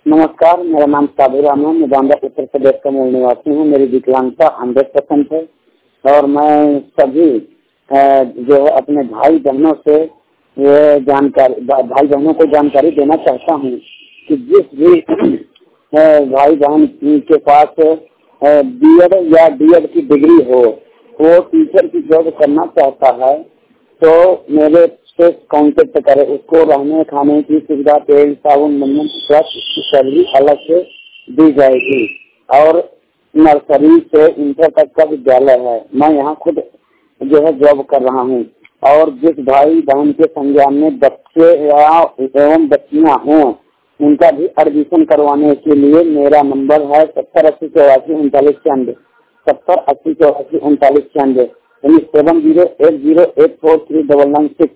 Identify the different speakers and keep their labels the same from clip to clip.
Speaker 1: नमस्कार, मेरा नाम साधुराम है। मैं बांदा उत्तर प्रदेश का मूल निवासी हूँ। मेरी विकलांगता 100% है और मैं सभी जो है अपने भाई बहनों से ये भाई बहनों को जानकारी देना चाहता हूँ कि जिस भी भाई बहन के पास बीएड या डीएड की डिग्री हो, वो टीचर की जॉब करना चाहता है तो मेरे से कांटेक्ट करे। उसको रहने खाने की सुविधा, तेल साबुन मंजन की सैलरी अलग से दी जाएगी और नर्सरी से इंटर तक का विद्यालय है। मैं यहाँ खुद जो है जॉब कर रहा हूँ और जिस भाई बहन के संज्ञान में बच्चे या एवं बच्चियाँ हों उनका भी एडमिशन करवाने के लिए मेरा नंबर है 7080843996, 7080843996, यानी 7080843996,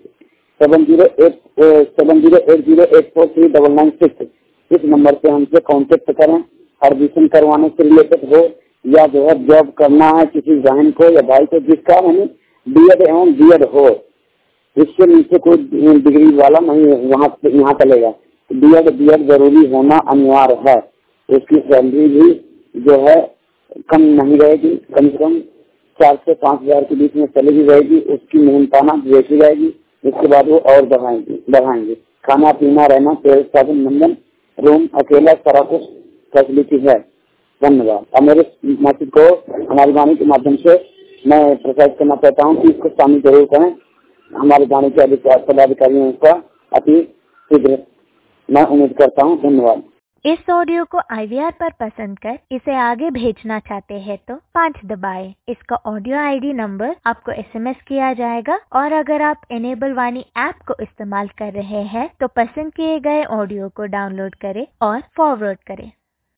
Speaker 1: 7080843996। इस नंबर पे हमसे कांटेक्ट करें। एडमिशन करवाने से रिलेटेड हो या जो है जॉब करना है किसी बहन को या भाई को जिसका यानी बीएड एवं डीएड हो, इसके नीचे कोई डिग्री वाला नहीं यहाँ चलेगा। बीएड जरूरी होना अनिवार्य है। उसकी सैलरी भी जो है कम नहीं रहेगी, कम से कम 4 से 5 हजार के बीच में चलेगी रहेगी। उसकी मेहनताना देखी जाएगी, इसके बाद वो और बढ़ाएंगे। खाना पीना रहना, तेल साबुन मंजन, रूम अकेला, सारा कुछ फैसिलिटी है। धन्यवाद। और मेरे मैसेज को हमारी वाणी के माध्यम से मैं प्रसारित करना चाहता हूँ कि इसको शामिल जरूर करें। हमारे वाणी के पदाधिकारियों का अति शीघ्र मैं उम्मीद करता हूँ। धन्यवाद।
Speaker 2: इस ऑडियो को IVR पर पसंद कर इसे आगे भेजना चाहते हैं तो 5 दबाएं। इसका ऑडियो ID नंबर आपको SMS किया जाएगा और अगर आप इनेबल वाणी ऐप को इस्तेमाल कर रहे हैं तो पसंद किए गए ऑडियो को डाउनलोड करें और फॉरवर्ड करें।